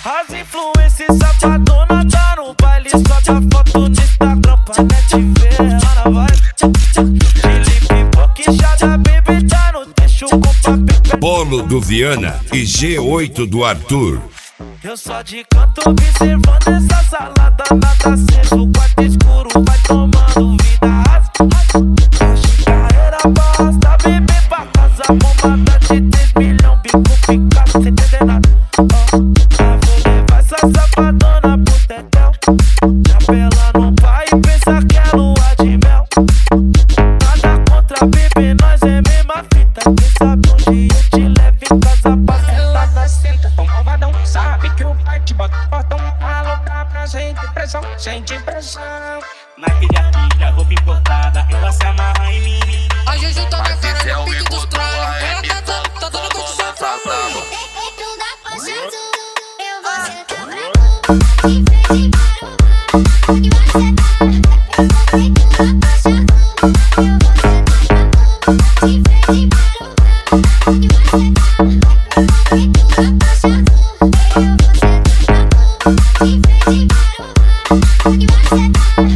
As influências safadona tá no baile, sobe a foto no Instagram pra net ver. Ela vai de pipoca e já da baby tá no deixo com papel. Polo do Viana e G8 do Arthur. Eu só de canto observando essa salada, nada aceso, quarto escuro, vai tomando vida rasa. Hoje carreira basta, bebê pra casa, bombada de 3 milhões, bico picado, sem entender nada. Eu vou levar essa safadona pro tetel, chapela no pai e pensa que é lua de mel. Nada contra bebê, nós é mesma fita, quem sabe onde eu te levo em casa pra sentar na cinta. Malvadão, sabe que o pai te bota portão, alocar pra gente pressão, sente pressão. Naquele filha, roupa importada, ela se amarra em mim. A Juju tá na cara no pique dos tralhos. Ela tá dando condição pra mim. Dentro da faixa azul, eu vou sentar pra tu. De frente para o mar, e você tá perfeito na faixa azul. Eu vou sentar pra tu. De frente para o mar, e você tá perfeito na faixa azul. Eu vou sentar pra tu. De frente para o mar, e você tá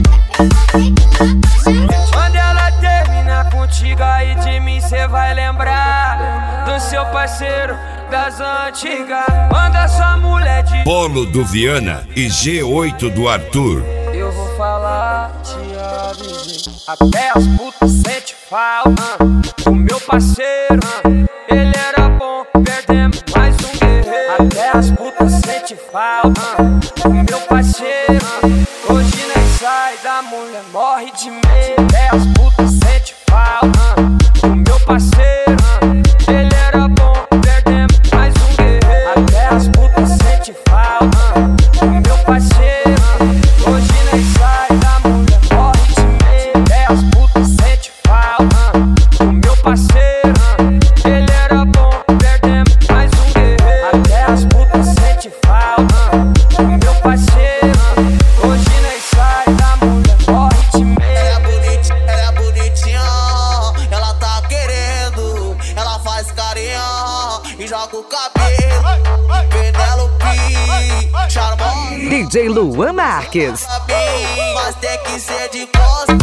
quando ela terminar contigo aí de mim, cê vai lembrar do seu parceiro das antigas. Quando a sua mulher de Polo do Viana e G8 do Arthur. eu vou falar, te avisei. Até as putas sente falta do meu parceiro. Ele era bom, perdemos mais um guerreiro. Até as putas sente falta do meu parceiro. Hoje nem sai da mulher, morre de medo. Até as putas sente falta do meu parceiro. Ele era bom, perdemos mais um guerreiro. Até as putas sente falta do meu parceiro. Hoje nem sai da mulher, morre de medo. Até as putas sente falta do meu parceiro. Ele era bom, perdemos mais um guerreiro. Até as putas sente falta do meu parceiro. Hoje nem sai da mulher, morre de medo. Ela é bonitinha, ela tá querendo. Ela faz carinha e joga o cabelo. Penelope, charmosa, DJ Luan Marques. mas tem que ser de costa.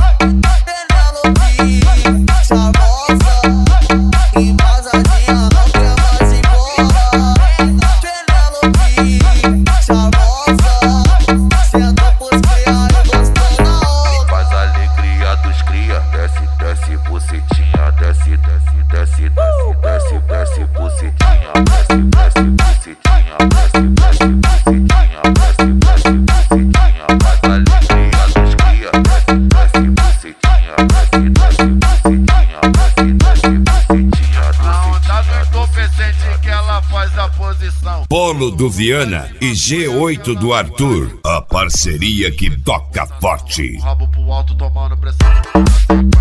Penelope, charmosa, embasadinha, não quer mais ir embora. Penelope, charmosa, senta pros cria e gostou na onda. Faz a alegria dos cria, desce, desce, bucetinha, desce, desce, desce, desce, desce, desce, bucetinha, desce, desce, bucetinha, desce, desce, bucetinha, desce, desce, bucetinha. Faz a alegria dos cria, desce, desce, bucetinha, desce, desce, bucetinha, desce, desce, bucetinha. A onda do entorpecente que ela faz a posição. Polo do Viana e G8 do Arthur. A parceria que toca forte. Rabo pro alto tomando pressão.